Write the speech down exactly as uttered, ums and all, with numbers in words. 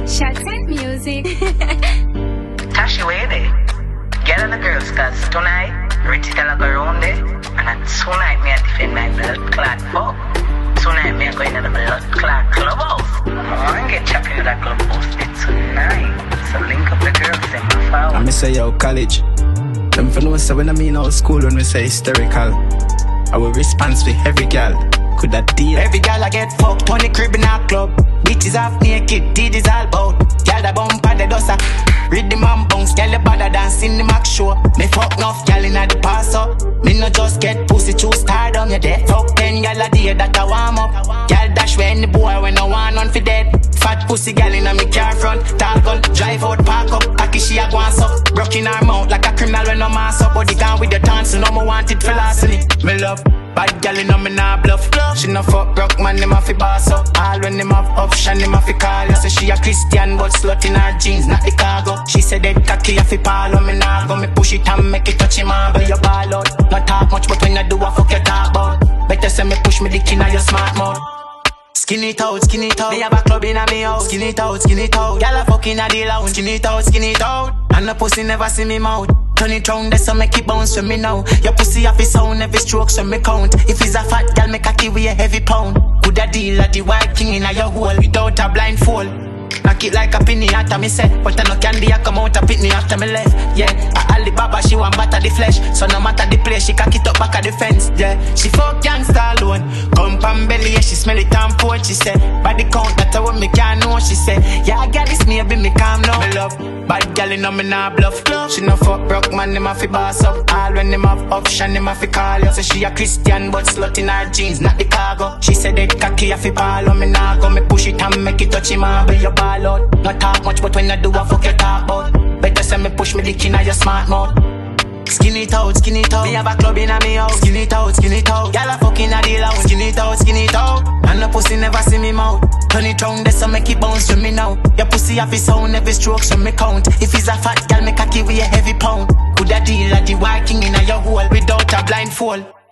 Shattered music. Tashi, where they? Get on the girls, cause tonight, Richie gonna go around there, and then tonight me I defend my blood clot fuck. Tonight me I go into the blood clot clubhouse. I get chopped into that clubhouse it's tonight. So link up the girls in my phone. I me say yo college. Them for know say when I mean old school when we say hysterical. Our response with every gal. Could that deal? Every gal I get fucked on the crib in our club. Bitches half naked, titties all bout. Gal da bump at the dosa. Read the man bounce, gal the bada dance in the max show. Me fuck enough gal in the pass up. Me no just get pussy too stardom, you dead. Fuck ten gal a day that I warm up. Gal dash when the boy when I want none for dead. Fat pussy gal in a me car front. Tall gun, drive out, park up. Packy she a go and suck. Broke in her mouth like a criminal when no mass up. Body gone with the dance, so no more wanted philosophy. Me love. Bad gal in a me nah bluff. She no fuck broke man, them a fi boss up. All when them have option, them a fi call you. Say she a Christian but slut in her jeans, not the cargo. She said that cocky a fi palo. Me nah go, me push it and make it touch him all. But you ball out, not talk much but when you do a fuck you talk about. Better say me push me dick in a your smart mouth. Skin it out, skin it out. Me have a club in a me house. Skin it out, skin it out. Gyal a fucking a the lounge. Skin it out, skin it out. And the pussy never see me mouth. Turn it round, that's so make it bounce for me now. Your pussy have his sound, every stroke so me count. If he's a fat gal, make a key with a heavy pound. Good a deal at the white king in a your hole without a blindfold. Knock it like a penny after me set. But I no candy, I come out a pitney after me left. Yeah, a Alibaba, she want batter the flesh. So no matter the place, she cock it up back at the fence. Yeah, she fuck gangsta alone. Come from belly, yeah, she smell it and port. She said, body count, that's what me can't know. She said, yeah, I got this maybe me calm now. Me love, bad gal in me nah bluff. She no fuck broke man, them a fi boss up. All when them have option, them a fi call you. So she a Christian, but slut in her jeans, not the cargo. She said that cocky a fi palo. Me nah go, me push it and make it touch him all. But you ball out. Not talk much, but when I do, I fuck you talk about. Better say me push me dick in your smart mouth. Skin it out, skin it out. Me have a club in a me house. Skin it out, skin it out. Gyal a fucking a the lounge. Skin it out, skin it out. And the pussy never see me mouth. Turn it round, that's so make it bounce to me now. Your pussy have his sound, every stroke so me count. If he's a fat gyal, make a key with a heavy pound. Could a deal at the white king in a your hole without a blindfold.